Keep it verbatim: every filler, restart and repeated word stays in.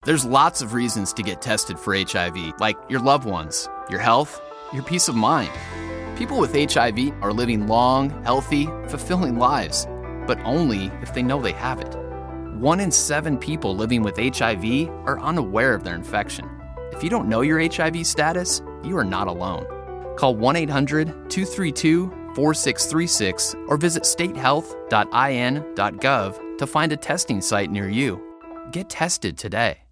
There's lots of reasons to get tested for H I V, like your loved ones, your health, your peace of mind. People with H I V are living long, healthy, fulfilling lives, but only if they know they have it. One in seven people living with H I V are unaware of their infection. If you don't know your H I V status, you are not alone. Call one eight hundred two three two four six three six or visit state health dot I N dot gov to find a testing site near you. Get tested today.